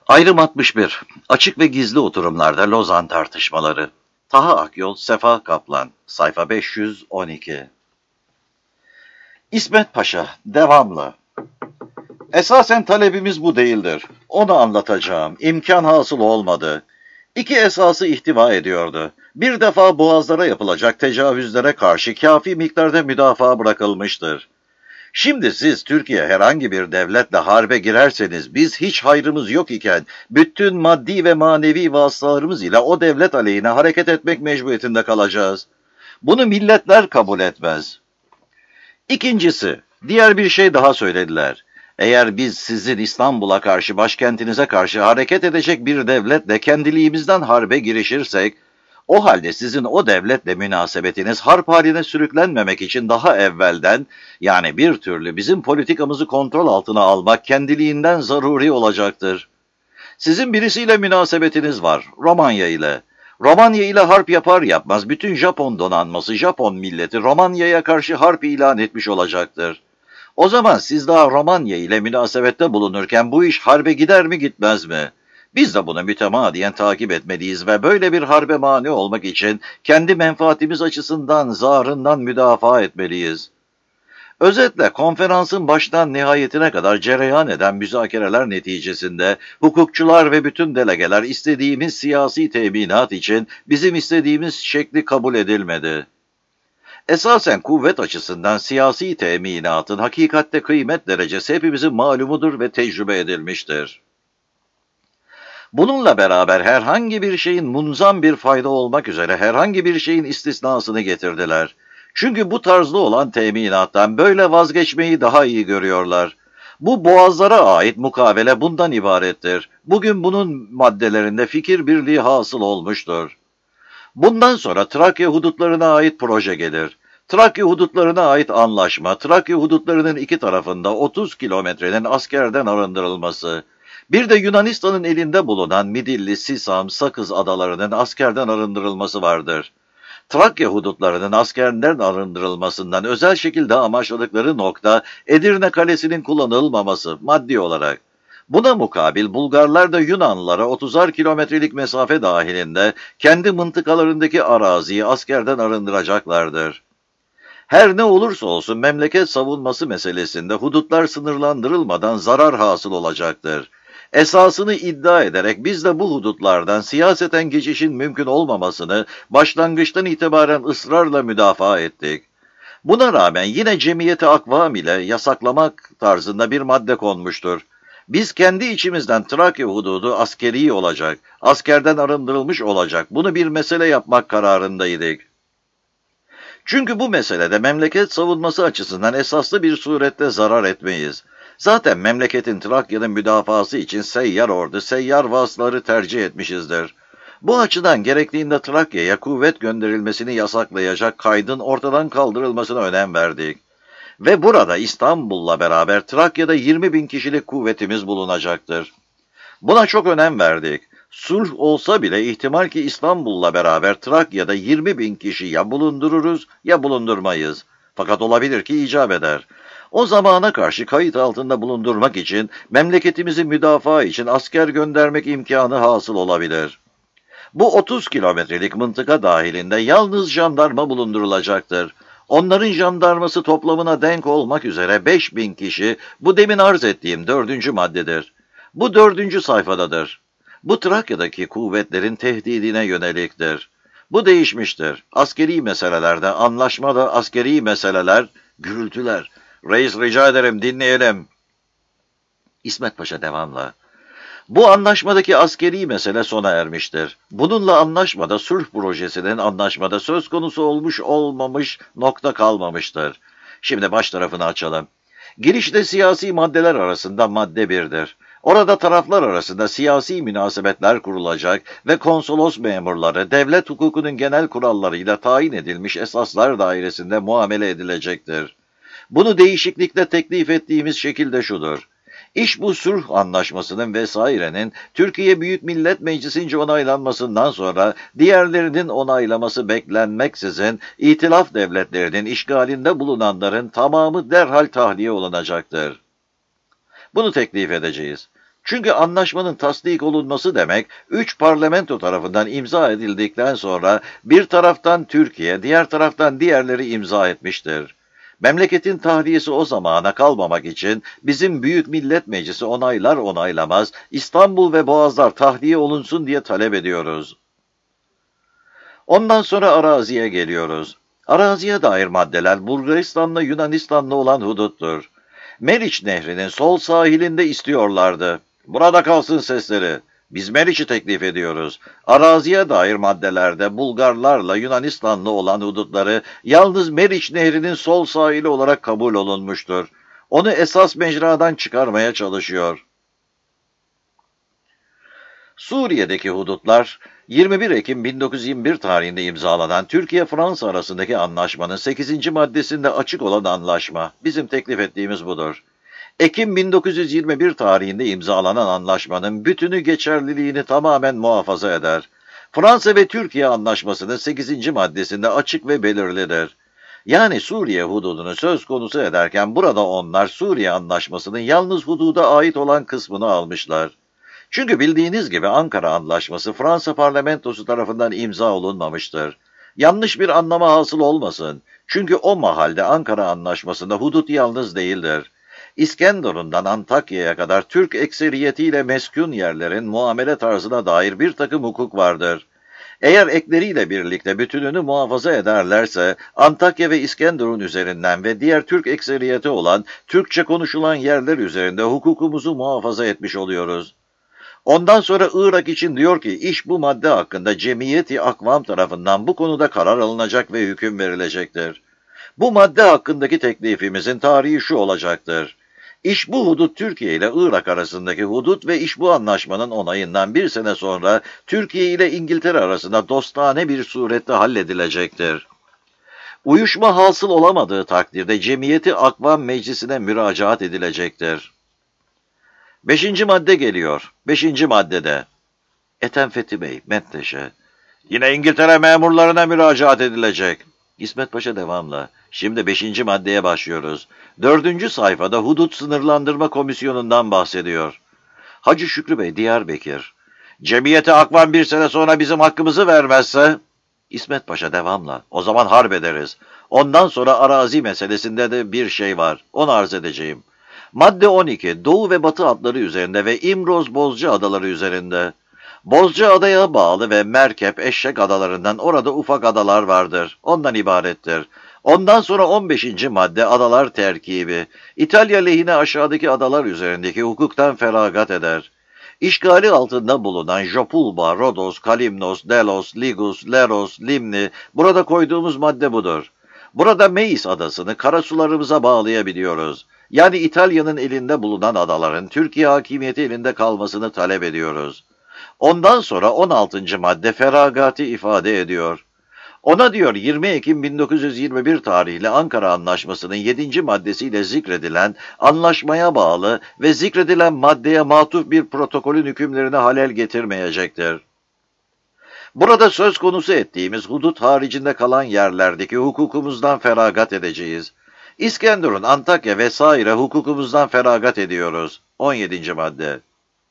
Ayrım 61. Açık ve gizli oturumlarda Lozan tartışmaları. Taha Akyol, Sefa Kaplan. Sayfa 512. İsmet Paşa, devamlı. Esasen talebimiz bu değildir. Onu anlatacağım. İmkan hasıl olmadı. İki esası ihtiva ediyordu. Bir defa boğazlara yapılacak tecavüzlere karşı kafi miktarda müdafaa bırakılmıştır. Şimdi siz Türkiye herhangi bir devletle harbe girerseniz biz hiç hayrımız yok iken bütün maddi ve manevi vasıtalarımız ile o devlet aleyhine hareket etmek mecburiyetinde kalacağız. Bunu milletler kabul etmez. İkincisi, diğer bir şey daha söylediler. Eğer biz sizin İstanbul'a karşı, başkentinize karşı hareket edecek bir devletle kendiliğimizden harbe girişirsek, o halde sizin o devletle münasebetiniz harp haline sürüklenmemek için daha evvelden, yani bir türlü bizim politikamızı kontrol altına almak kendiliğinden zaruri olacaktır. Sizin birisiyle münasebetiniz var, Romanya ile. Romanya ile harp yapar yapmaz bütün Japon donanması, Japon milleti Romanya'ya karşı harp ilan etmiş olacaktır. O zaman siz daha Romanya ile münasebette bulunurken bu iş harbe gider mi gitmez mi? Biz de bunu mütemadiyen takip etmeliyiz ve böyle bir harbe mani olmak için kendi menfaatimiz açısından zarından müdafaa etmeliyiz. Özetle konferansın baştan nihayetine kadar cereyan eden müzakereler neticesinde hukukçular ve bütün delegeler istediğimiz siyasi teminat için bizim istediğimiz şekli kabul edilmedi. Esasen kuvvet açısından siyasi teminatın hakikatte kıymet derecesi hepimizin malumudur ve tecrübe edilmiştir. Bununla beraber herhangi bir şeyin munzam bir fayda olmak üzere herhangi bir şeyin istisnasını getirdiler. Çünkü bu tarzda olan teminattan böyle vazgeçmeyi daha iyi görüyorlar. Bu boğazlara ait mukavele bundan ibarettir. Bugün bunun maddelerinde fikir birliği hasıl olmuştur. Bundan sonra Trakya hudutlarına ait proje gelir. Trakya hudutlarına ait anlaşma, Trakya hudutlarının iki tarafında 30 kilometrenin askerden arındırılması, bir de Yunanistan'ın elinde bulunan Midilli, Sisam, Sakız adalarının askerden arındırılması vardır. Trakya hudutlarının askerden arındırılmasından özel şekilde amaçladıkları nokta Edirne Kalesi'nin kullanılmaması maddi olarak. Buna mukabil Bulgarlar da Yunanlılara 30'ar kilometrelik mesafe dahilinde kendi mıntıkalarındaki araziyi askerden arındıracaklardır. Her ne olursa olsun memleket savunması meselesinde hudutlar sınırlandırılmadan zarar hasıl olacaktır. Esasını iddia ederek biz de bu hudutlardan siyaseten geçişin mümkün olmamasını başlangıçtan itibaren ısrarla müdafaa ettik. Buna rağmen yine cemiyeti akvam ile yasaklamak tarzında bir madde konmuştur. Biz kendi içimizden Trakya hududu askeri olacak, askerden arındırılmış olacak, bunu bir mesele yapmak kararındaydık. Çünkü bu meselede memleket savunması açısından esaslı bir surette zarar etmeyiz. Zaten memleketin Trakya'nın müdafası için seyyar ordu, seyyar vasıları tercih etmişizdir. Bu açıdan gerektiğinde Trakya'ya kuvvet gönderilmesini yasaklayacak kaydın ortadan kaldırılmasına önem verdik. Ve burada İstanbul'la beraber Trakya'da 20.000 kişilik kuvvetimiz bulunacaktır. Buna çok önem verdik. Sulh olsa bile ihtimal ki İstanbul'la beraber Trakya'da 20.000 kişi ya bulundururuz ya bulundurmayız. Fakat olabilir ki icap eder. O zamana karşı kayıt altında bulundurmak için memleketimizi müdafaa için asker göndermek imkanı hasıl olabilir. Bu 30 kilometrelik mıntıka dahilinde yalnız jandarma bulundurulacaktır. Onların jandarması toplamına denk olmak üzere 5.000 kişi bu demin arz ettiğim 4. maddedir. Bu 4. sayfadadır. Bu Trakya'daki kuvvetlerin tehdidine yöneliktir. Bu değişmiştir. Askeri meselelerde, anlaşmada askeri meseleler, gürültüler. Reis rica ederim dinleyelim. İsmet Paşa devamla. Bu anlaşmadaki askeri mesele sona ermiştir. Bununla anlaşmada sulh projesinin anlaşmada söz konusu olmuş olmamış nokta kalmamıştır. Şimdi baş tarafını açalım. Girişte siyasi maddeler arasında madde 1'dir. Orada taraflar arasında siyasi münasebetler kurulacak ve konsolos memurları devlet hukukunun genel kurallarıyla tayin edilmiş esaslar dairesinde muamele edilecektir. Bunu değişiklikle teklif ettiğimiz şekilde şudur. İş bu sulh anlaşmasının vesairenin Türkiye Büyük Millet Meclisi'nce onaylanmasından sonra diğerlerinin onaylaması beklenmeksizin İtilaf devletlerinin işgalinde bulunanların tamamı derhal tahliye olunacaktır. Bunu teklif edeceğiz. Çünkü anlaşmanın tasdik olunması demek, 3 parlamento tarafından imza edildikten sonra bir taraftan Türkiye, diğer taraftan diğerleri imza etmiştir. Memleketin tahriyesi o zamana kalmamak için bizim Büyük Millet Meclisi onaylar onaylamaz İstanbul ve Boğazlar tahliye olunsun diye talep ediyoruz. Ondan sonra araziye geliyoruz. Araziye dair maddeler Bulgaristan'la Yunanistan'la olan huduttur. Meriç Nehri'nin sol sahilinde istiyorlardı. Burada kalsın sesleri. Biz Meriç'i teklif ediyoruz. Araziye dair maddelerde Bulgarlarla Yunanistan'la olan hudutları yalnız Meriç Nehri'nin sol sahili olarak kabul olunmuştur. Onu esas mecradan çıkarmaya çalışıyor. Suriye'deki hudutlar 21 Ekim 1921 tarihinde imzalanan Türkiye-Fransa arasındaki anlaşmanın 8. maddesinde açık olan anlaşma. Bizim teklif ettiğimiz budur. Ekim 1921 tarihinde imzalanan anlaşmanın bütünü geçerliliğini tamamen muhafaza eder. Fransa ve Türkiye anlaşmasının 8. maddesinde açık ve belirlidir. Yani Suriye hududunu söz konusu ederken burada onlar Suriye anlaşmasının yalnız hududa ait olan kısmını almışlar. Çünkü bildiğiniz gibi Ankara Anlaşması Fransa parlamentosu tarafından imza olunmamıştır. Yanlış bir anlama hasıl olmasın. Çünkü o mahalde Ankara Anlaşması'nda hudut yalnız değildir. İskenderun'dan Antakya'ya kadar Türk ekseriyetiyle meskun yerlerin muamele tarzına dair bir takım hukuk vardır. Eğer ekleriyle birlikte bütününü muhafaza ederlerse Antakya ve İskenderun üzerinden ve diğer Türk ekseriyeti olan Türkçe konuşulan yerler üzerinde hukukumuzu muhafaza etmiş oluyoruz. Ondan sonra Irak için diyor ki iş bu madde hakkında Cemiyeti Akvam tarafından bu konuda karar alınacak ve hüküm verilecektir. Bu madde hakkındaki teklifimizin tarihi şu olacaktır. İş bu hudut Türkiye ile Irak arasındaki hudut ve iş bu anlaşmanın onayından bir sene sonra Türkiye ile İngiltere arasında dostane bir surette halledilecektir. Uyuşma hasıl olamadığı takdirde Cemiyeti Akvam Meclisi'ne müracaat edilecektir. 5. madde geliyor. 5. maddede. Ethem Fethi Bey, Menteşe. Yine İngiltere memurlarına müracaat edilecek. İsmet Paşa devamla. Şimdi 5. maddeye başlıyoruz. 4. sayfada Hudut Sınırlandırma Komisyonu'ndan bahsediyor. Hacı Şükrü Bey, Diyarbakır. Cemiyete Akvam bir sene sonra bizim hakkımızı vermezse? İsmet Paşa devamla. O zaman harp ederiz. Ondan sonra arazi meselesinde de bir şey var. Onu arz edeceğim. Madde 12. Doğu ve Batı hatları üzerinde ve İmroz Bozca adaları üzerinde. Bozca adaya bağlı ve Merkep, Eşek adalarından orada ufak adalar vardır. Ondan ibarettir. Ondan sonra 15. madde adalar terkibi. İtalya lehine aşağıdaki adalar üzerindeki hukuktan feragat eder. İşgali altında bulunan Jopulba, Rodos, Kalimnos, Delos, Ligus, Leros, Limni, burada koyduğumuz madde budur. Burada Meis adasını karasularımıza bağlayabiliyoruz. Yani İtalya'nın elinde bulunan adaların Türkiye hakimiyeti elinde kalmasını talep ediyoruz. Ondan sonra 16. madde feragati ifade ediyor. Ona diyor 20 Ekim 1921 tarihli Ankara Anlaşması'nın 7. maddesiyle zikredilen, anlaşmaya bağlı ve zikredilen maddeye matuf bir protokolün hükümlerine halel getirmeyecektir. Burada söz konusu ettiğimiz hudut haricinde kalan yerlerdeki hukukumuzdan feragat edeceğiz. İskenderun, Antakya vesaire hukukumuzdan feragat ediyoruz. 17. madde.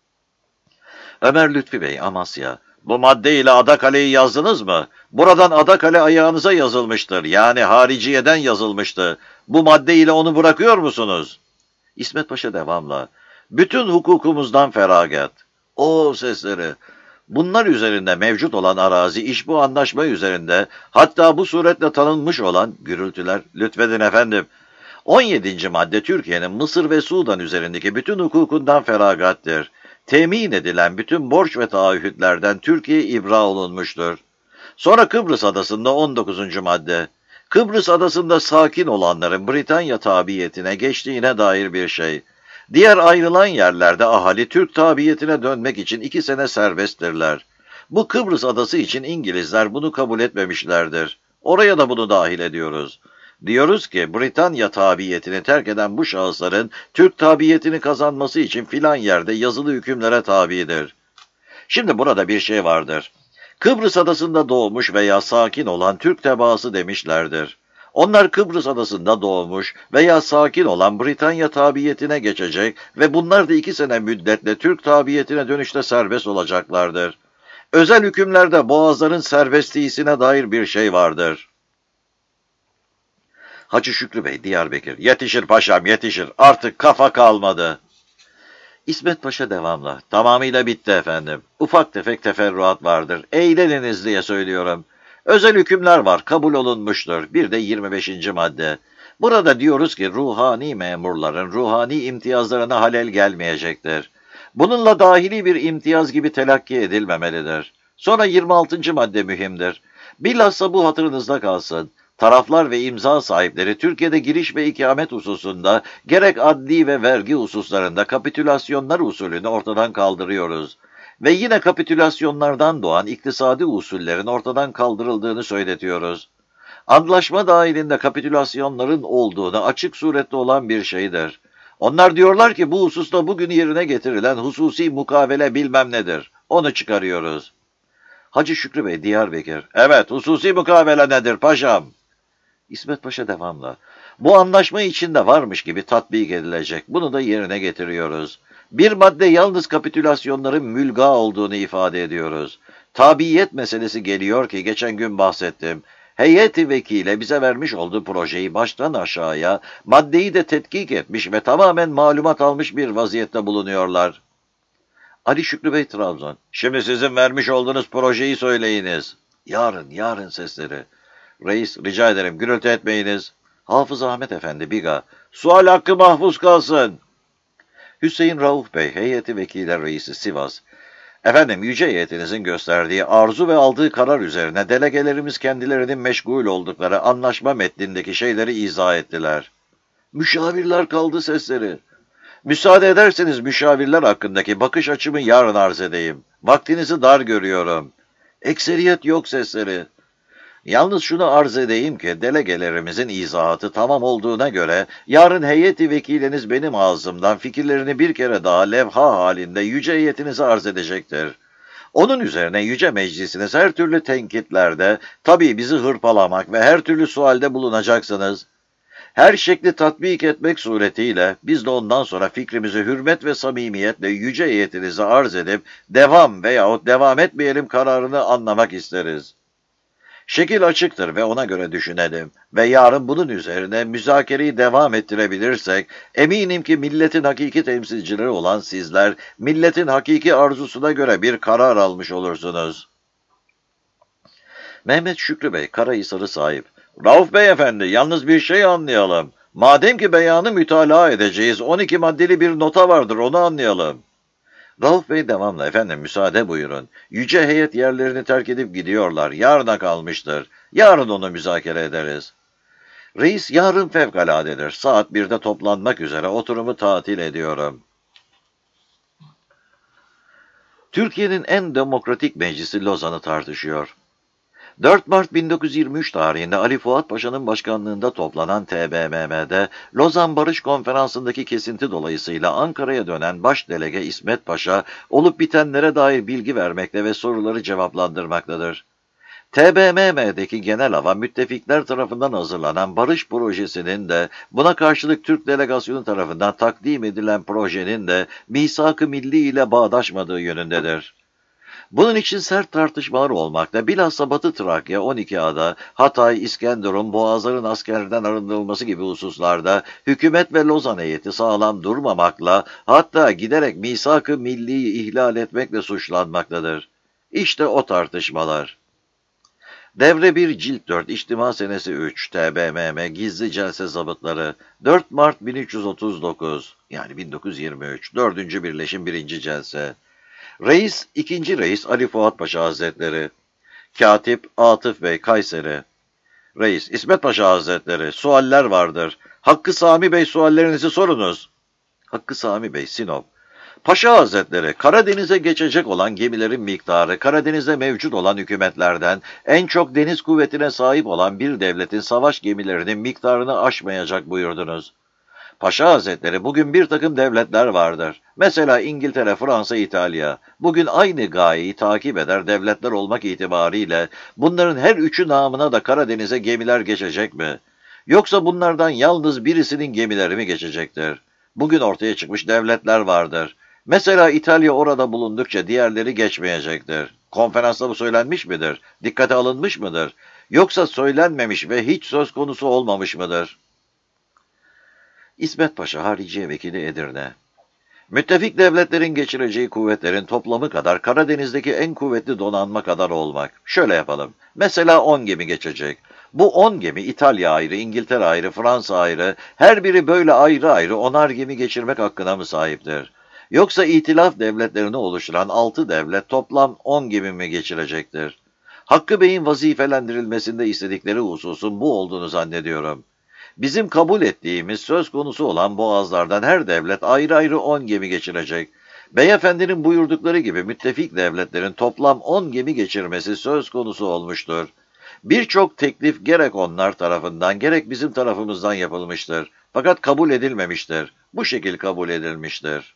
Ömer Lütfi Bey, Amasya. Bu maddeyle Adakale'yi yazdınız mı? Buradan Adakale ayağınıza yazılmıştır. Yani hariciyeden yazılmıştı. Bu maddeyle onu bırakıyor musunuz? İsmet Paşa devamla. Bütün hukukumuzdan feragat. O sesleri. Bunlar üzerinde mevcut olan arazi iş bu anlaşma üzerinde, hatta bu suretle tanınmış olan gürültüler, lütfedin efendim. 17. madde Türkiye'nin Mısır ve Sudan üzerindeki bütün hukukundan feragattır. Temin edilen bütün borç ve taahhütlerden Türkiye ibra olunmuştur. Sonra Kıbrıs Adası'nda 19. madde. Kıbrıs Adası'nda sakin olanların Britanya tabiyetine geçtiğine dair bir şey. Diğer ayrılan yerlerde ahali Türk tabiyetine dönmek için 2 sene serbesttirler. Bu Kıbrıs Adası için İngilizler bunu kabul etmemişlerdir. Oraya da bunu dahil ediyoruz. Diyoruz ki Britanya tabiyetini terk eden bu şahısların Türk tabiyetini kazanması için filan yerde yazılı hükümlere tabidir. Şimdi burada bir şey vardır. Kıbrıs Adası'nda doğmuş veya sakin olan Türk tebaası demişlerdir. Onlar Kıbrıs adasında doğmuş veya sakin olan Britanya tabiyetine geçecek ve bunlar da 2 sene müddetle Türk tabiyetine dönüşte serbest olacaklardır. Özel hükümlerde boğazların serbestliğine dair bir şey vardır. Hacı Şükrü Bey, Diyarbakır. Yetişir paşam, yetişir. Artık kafa kalmadı. İsmet Paşa devamla. Tamamıyla bitti efendim. Ufak tefek teferruat vardır. Eğleniniz diye söylüyorum. Özel hükümler var, kabul olunmuştur. Bir de 25. madde. Burada diyoruz ki ruhani memurların ruhani imtiyazlarına halel gelmeyecektir. Bununla dahili bir imtiyaz gibi telakki edilmemelidir. Sonra 26. madde mühimdir. Bilhassa bu hatırınızda kalsın. Taraflar ve imza sahipleri Türkiye'de giriş ve ikamet hususunda gerek adli ve vergi hususlarında kapitülasyonlar usulünü ortadan kaldırıyoruz. Ve yine kapitülasyonlardan doğan iktisadi usullerin ortadan kaldırıldığını söyletiyoruz. Antlaşma dahilinde kapitülasyonların olduğunu açık surette olan bir şeydir. Onlar diyorlar ki bu hususta bugün yerine getirilen hususi mukavele bilmem nedir. Onu çıkarıyoruz. Hacı Şükrü Bey, Diyarbakır. Evet, hususi mukavele nedir paşam? İsmet Paşa devamla. Bu anlaşma içinde varmış gibi tatbik edilecek. Bunu da yerine getiriyoruz. Bir madde yalnız kapitülasyonların mülga olduğunu ifade ediyoruz. Tabiyet meselesi geliyor ki geçen gün bahsettim. Heyeti vekile bize vermiş olduğu projeyi baştan aşağıya, maddeyi de tetkik etmiş ve tamamen malumat almış bir vaziyette bulunuyorlar. Ali Şükrü Bey, Trabzon. Şimdi sizin vermiş olduğunuz projeyi söyleyiniz. Yarın sesleri. Reis, rica ederim gürültü etmeyiniz. Hafız Ahmet Efendi, Biga. Sual hakkı mahfuz kalsın. Hüseyin Rauf Bey, heyeti vekiller reisi, Sivas. Efendim, yüce heyetinizin gösterdiği arzu ve aldığı karar üzerine delegelerimiz kendilerinin meşgul oldukları anlaşma metnindeki şeyleri izah ettiler. Müşavirler kaldı sesleri. Müsaade ederseniz müşavirler hakkındaki bakış açımı yarın arz edeyim. Vaktinizi dar görüyorum. Ekseriyet yok sesleri. Yalnız şunu arz edeyim ki delegelerimizin izahatı tamam olduğuna göre yarın heyeti vekiliniz benim ağzımdan fikirlerini bir kere daha levha halinde yüce heyetinize arz edecektir. Onun üzerine yüce meclisiniz her türlü tenkitlerde, tabii bizi hırpalamak ve her türlü sualde bulunacaksınız. Her şekli tatbik etmek suretiyle biz de ondan sonra fikrimizi hürmet ve samimiyetle yüce heyetinize arz edip devam veyahut devam etmeyelim kararını anlamak isteriz. Şekil açıktır ve ona göre düşünelim ve yarın bunun üzerine müzakereyi devam ettirebilirsek eminim ki milletin hakiki temsilcileri olan sizler milletin hakiki arzusuna göre bir karar almış olursunuz. Mehmet Şükrü Bey, Karahisar'ı sahip. Rauf Bey efendi, yalnız bir şey anlayalım. Madem ki beyanı mütalaa edeceğiz, 12 maddeli bir nota vardır, onu anlayalım. Rauf Bey devamlı, efendim müsaade buyurun. Yüce heyet yerlerini terk edip gidiyorlar, yarına kalmıştır. Yarın onu müzakere ederiz. Reis, yarın fevkaladedir. Saat 1'de toplanmak üzere oturumu tatil ediyorum. Türkiye'nin en demokratik meclisi Lozan'ı tartışıyor. 4 Mart 1923 tarihinde Ali Fuat Paşa'nın başkanlığında toplanan TBMM'de Lozan Barış Konferansı'ndaki kesinti dolayısıyla Ankara'ya dönen baş delege İsmet Paşa olup bitenlere dair bilgi vermekte ve soruları cevaplandırmaktadır. TBMM'deki genel hava müttefikler tarafından hazırlanan barış projesinin de buna karşılık Türk delegasyonu tarafından takdim edilen projenin de misak-ı milli ile bağdaşmadığı yönündedir. Bunun için sert tartışmalar olmakta, bilhassa Batı Trakya, 12 ada, Hatay, İskenderun, Boğazların askerden arındırılması gibi hususlarda hükümet ve Lozan heyeti sağlam durmamakla, hatta giderek misak-ı milliyi ihlal etmekle suçlanmaktadır. İşte o tartışmalar. Devre 1 Cilt 4 İçtima Senesi 3 TBMM Gizli Celse Zabıtları 4 Mart 1339 yani 1923 4. Birleşim 1. Celse. Reis, 2. Reis Ali Fuat Paşa Hazretleri. Katip Atıf Bey, Kayseri. Reis, İsmet Paşa Hazretleri, sualler vardır. Hakkı Sami Bey, suallerinizi sorunuz. Hakkı Sami Bey, Sinop. Paşa Hazretleri, Karadeniz'e geçecek olan gemilerin miktarı, Karadeniz'de mevcut olan hükümetlerden en çok deniz kuvvetine sahip olan bir devletin savaş gemilerinin miktarını aşmayacak buyurdunuz. Paşa Hazretleri, bugün bir takım devletler vardır. Mesela İngiltere, Fransa, İtalya. Bugün aynı gayeyi takip eder devletler olmak itibariyle bunların her üçü namına da Karadeniz'e gemiler geçecek mi? Yoksa bunlardan yalnız birisinin gemileri mi geçecektir? Bugün ortaya çıkmış devletler vardır. Mesela İtalya orada bulundukça diğerleri geçmeyecektir. Konferansta bu söylenmiş midir? Dikkate alınmış mıdır? Yoksa söylenmemiş ve hiç söz konusu olmamış mıdır? İsmet Paşa Hariciye Vekili Edirne. Müttefik devletlerin geçireceği kuvvetlerin toplamı kadar Karadeniz'deki en kuvvetli donanma kadar olmak. Şöyle yapalım. Mesela 10 gemi geçecek. Bu 10 gemi İtalya ayrı, İngiltere ayrı, Fransa ayrı, her biri böyle ayrı ayrı 10'ar gemi geçirmek hakkına mı sahiptir? Yoksa İtilaf devletlerini oluşturan 6 devlet toplam 10 gemi mi geçirecektir? Hakkı Bey'in vazifelendirilmesinde istedikleri hususun bu olduğunu zannediyorum. Bizim kabul ettiğimiz söz konusu olan boğazlardan her devlet ayrı ayrı 10 gemi geçirecek. Beyefendinin buyurdukları gibi müttefik devletlerin toplam 10 gemi geçirmesi söz konusu olmuştur. Birçok teklif gerek onlar tarafından gerek bizim tarafımızdan yapılmıştır. Fakat kabul edilmemiştir. Bu şekil kabul edilmiştir.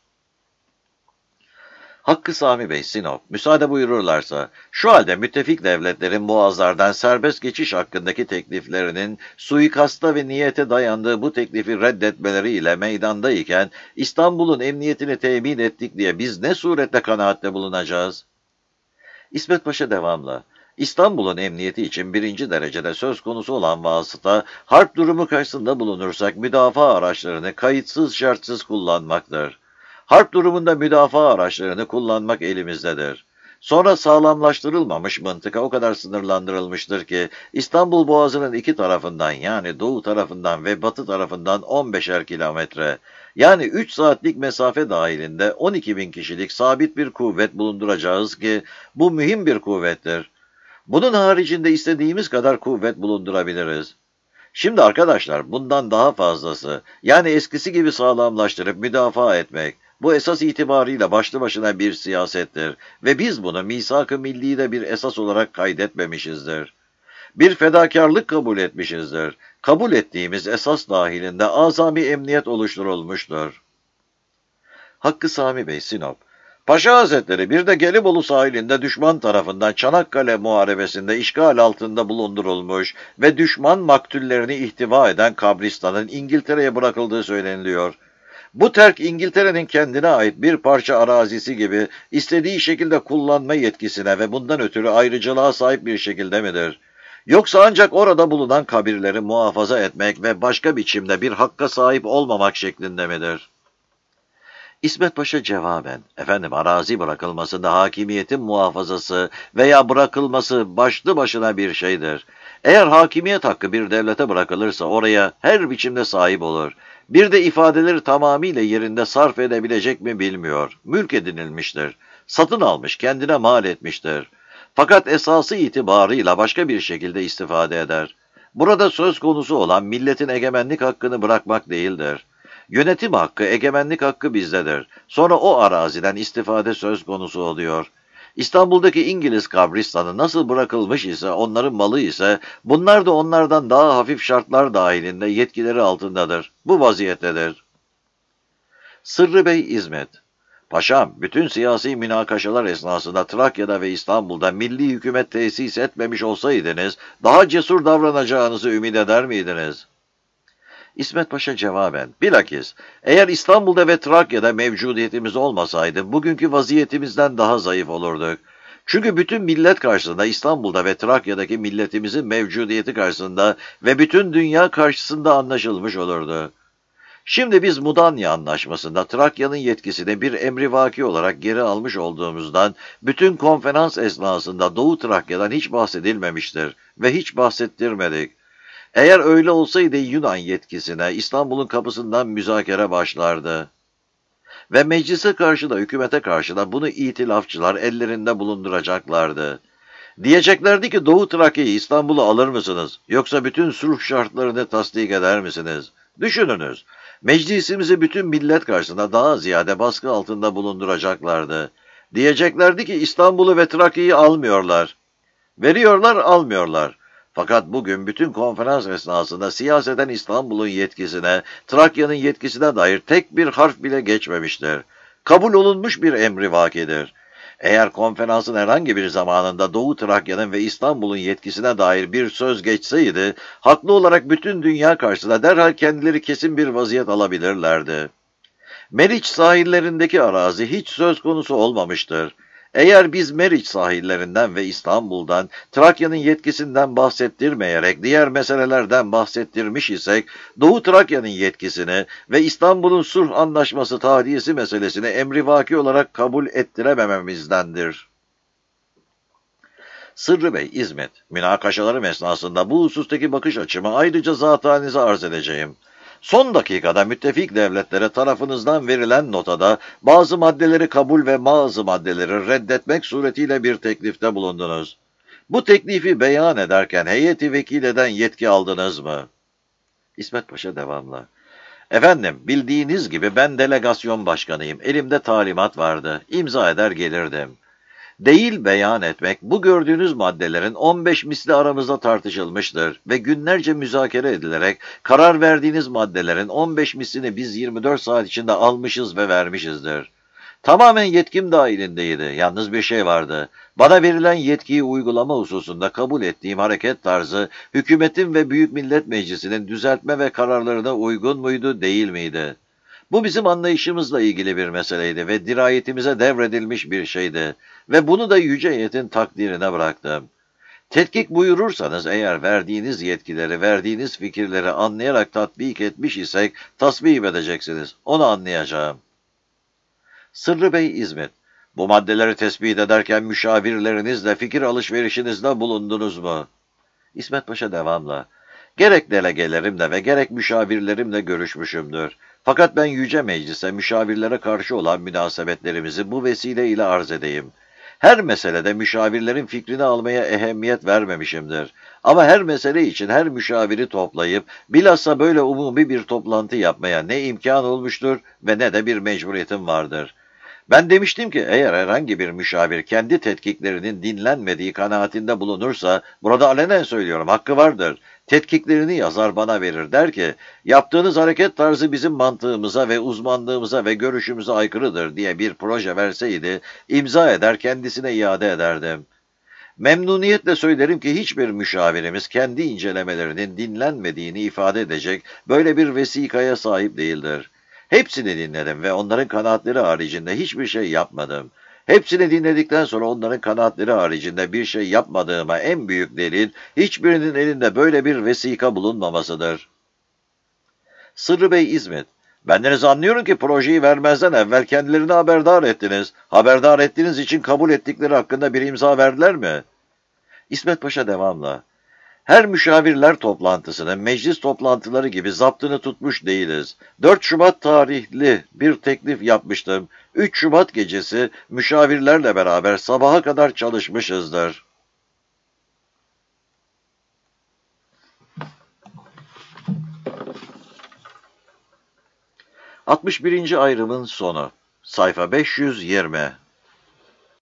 Hakkı Sami Bey, Sinop, müsaade buyururlarsa, şu halde müttefik devletlerin boğazlardan serbest geçiş hakkındaki tekliflerinin suikasta ve niyete dayandığı bu teklifi reddetmeleriyle meydandayken, İstanbul'un emniyetini temin ettik diye biz ne suretle kanaatte bulunacağız? İsmet Paşa devamla, İstanbul'un emniyeti için birinci derecede söz konusu olan vasıta, harp durumu karşısında bulunursak müdafaa araçlarını kayıtsız şartsız kullanmaktır. Harp durumunda müdafaa araçlarını kullanmak elimizdedir. Sonra sağlamlaştırılmamış mıntıka o kadar sınırlandırılmıştır ki İstanbul Boğazı'nın iki tarafından yani doğu tarafından ve batı tarafından 15'er kilometre yani 3 saatlik mesafe dahilinde 12 bin kişilik sabit bir kuvvet bulunduracağız ki bu mühim bir kuvvettir. Bunun haricinde istediğimiz kadar kuvvet bulundurabiliriz. Şimdi arkadaşlar bundan daha fazlası yani eskisi gibi sağlamlaştırıp müdafaa etmek bu esas itibarıyla başlı başına bir siyasettir ve biz bunu misak-ı milli'de bir esas olarak kaydetmemişizdir. Bir fedakarlık kabul etmişizdir. Kabul ettiğimiz esas dahilinde azami emniyet oluşturulmuştur. Hakkı Sami Bey, Sinop. Paşa Hazretleri bir de Gelibolu sahilinde düşman tarafından Çanakkale Muharebesi'nde işgal altında bulundurulmuş ve düşman maktullerini ihtiva eden kabristanın İngiltere'ye bırakıldığı söyleniliyor. Bu terk İngiltere'nin kendine ait bir parça arazisi gibi istediği şekilde kullanma yetkisine ve bundan ötürü ayrıcalığa sahip bir şekilde midir? Yoksa ancak orada bulunan kabirleri muhafaza etmek ve başka biçimde bir hakka sahip olmamak şeklinde midir? İsmet Paşa cevaben, efendim arazi bırakılmasında hakimiyetin muhafazası veya bırakılması başlı başına bir şeydir. Eğer hakimiyet hakkı bir devlete bırakılırsa oraya her biçimde sahip olur. Bir de ifadeleri tamamıyla yerinde sarf edebilecek mi bilmiyor. Mülk edinilmiştir. Satın almış, kendine mal etmiştir. Fakat esası itibarıyla başka bir şekilde istifade eder. Burada söz konusu olan milletin egemenlik hakkını bırakmak değildir. Yönetim hakkı, egemenlik hakkı bizdedir. Sonra o araziden istifade söz konusu oluyor. İstanbul'daki İngiliz kabristanı nasıl bırakılmış ise, onların malı ise, bunlar da onlardan daha hafif şartlar dahilinde yetkileri altındadır. Bu vaziyettedir. Sırrı Bey İzmet. Paşam, bütün siyasi münakaşalar esnasında Trakya'da ve İstanbul'da milli hükümet tesis etmemiş olsaydınız, daha cesur davranacağınızı ümit eder miydiniz? İsmet Paşa cevaben, bilakis, eğer İstanbul'da ve Trakya'da mevcudiyetimiz olmasaydı, bugünkü vaziyetimizden daha zayıf olurduk. Çünkü bütün millet karşısında İstanbul'da ve Trakya'daki milletimizin mevcudiyeti karşısında ve bütün dünya karşısında anlaşılmış olurdu. Şimdi biz Mudanya Anlaşması'nda Trakya'nın yetkisini bir emrivaki olarak geri almış olduğumuzdan bütün konferans esnasında Doğu Trakya'dan hiç bahsedilmemiştir ve hiç bahsettirmedik. Eğer öyle olsaydı Yunan yetkisine İstanbul'un kapısından müzakere başlardı. Ve meclise karşı da hükümete karşı da bunu itilafçılar ellerinde bulunduracaklardı. Diyeceklerdi ki Doğu Trakya'yı İstanbul'u alır mısınız? Yoksa bütün sulh şartlarını tasdik eder misiniz? Düşününüz. Meclisimizi bütün millet karşısında daha ziyade baskı altında bulunduracaklardı. Diyeceklerdi ki İstanbul'u ve Trakya'yı almıyorlar. Veriyorlar, almıyorlar. Fakat bugün bütün konferans esnasında siyaseten İstanbul'un yetkisine, Trakya'nın yetkisine dair tek bir harf bile geçmemiştir. Kabul olunmuş bir emrivakidir. Eğer konferansın herhangi bir zamanında Doğu Trakya'nın ve İstanbul'un yetkisine dair bir söz geçseydi, haklı olarak bütün dünya karşısında derhal kendileri kesin bir vaziyet alabilirlerdi. Meriç sahillerindeki arazi hiç söz konusu olmamıştır. Eğer biz Meriç sahillerinden ve İstanbul'dan, Trakya'nın yetkisinden bahsettirmeyerek diğer meselelerden bahsettirmiş isek, Doğu Trakya'nın yetkisini ve İstanbul'un sulh anlaşması tahdiyesi meselesini emrivaki olarak kabul ettiremememizdendir. Sırrı Bey, İzmit, münakaşalarım esnasında bu husustaki bakış açımı ayrıca zatanize arz edeceğim. Son dakikada müttefik devletlere tarafınızdan verilen notada bazı maddeleri kabul ve bazı maddeleri reddetmek suretiyle bir teklifte bulundunuz. Bu teklifi beyan ederken heyeti vekileden yetki aldınız mı? İsmet Paşa devamlı. Efendim, bildiğiniz gibi ben delegasyon başkanıyım. Elimde talimat vardı. İmza eder gelirdim. Değil beyan etmek, bu gördüğünüz maddelerin 15 misli aramızda tartışılmıştır ve günlerce müzakere edilerek karar verdiğiniz maddelerin 15 mislini biz 24 saat içinde almışız ve vermişizdir. Tamamen yetkim dahilindeydi. Yalnız bir şey vardı. Bana verilen yetkiyi uygulama hususunda kabul ettiğim hareket tarzı, hükümetin ve Büyük Millet Meclisi'nin düzeltme ve kararlarına uygun muydu, değil miydi? Bu bizim anlayışımızla ilgili bir meseleydi ve dirayetimize devredilmiş bir şeydi ve bunu da yüce heyetin takdirine bıraktım. Tetkik buyurursanız eğer verdiğiniz yetkileri, verdiğiniz fikirleri anlayarak tatbik etmiş isek tasvip edeceksiniz. Onu anlayacağım. Sırrı Bey, İzmit. Bu maddeleri tespit ederken müşavirlerinizle fikir alışverişinizde bulundunuz mu? İsmet Paşa devamla. Gerek delegelerimle ve gerek müşavirlerimle görüşmüşümdür. Fakat ben Yüce Meclis'e müşavirlere karşı olan münasebetlerimizi bu vesileyle arz edeyim. Her meselede müşavirlerin fikrini almaya ehemmiyet vermemişimdir. Ama her mesele için her müşaviri toplayıp bilhassa böyle umumi bir toplantı yapmaya ne imkan olmuştur ve ne de bir mecburiyetim vardır. Ben demiştim ki eğer herhangi bir müşavir kendi tetkiklerinin dinlenmediği kanaatinde bulunursa, burada alenen söylüyorum, hakkı vardır. Tetkiklerini yazar bana verir, der ki, yaptığınız hareket tarzı bizim mantığımıza ve uzmanlığımıza ve görüşümüze aykırıdır diye bir proje verseydi, imza eder kendisine iade ederdim. Memnuniyetle söylerim ki hiçbir müşavirimiz kendi incelemelerinin dinlenmediğini ifade edecek böyle bir vesikaya sahip değildir. Hepsini dinledim ve onların kanaatleri haricinde hiçbir şey yapmadım. Hepsini dinledikten sonra onların kanaatleri haricinde bir şey yapmadığıma en büyük delil, hiçbirinin elinde böyle bir vesika bulunmamasıdır. Sırrı Bey, İzmit. Bendeniz anlıyorum ki projeyi vermezden evvel kendilerini haberdar ettiniz. Haberdar ettiğiniz için kabul ettikleri hakkında bir imza verdiler mi? İsmet Paşa devamla. Her müşavirler toplantısının meclis toplantıları gibi zaptını tutmuş değiliz. 4 Şubat tarihli bir teklif yapmıştım. 3 Şubat gecesi müşavirlerle beraber sabaha kadar çalışmışızdır. 61. ayrımın sonu. Sayfa 520.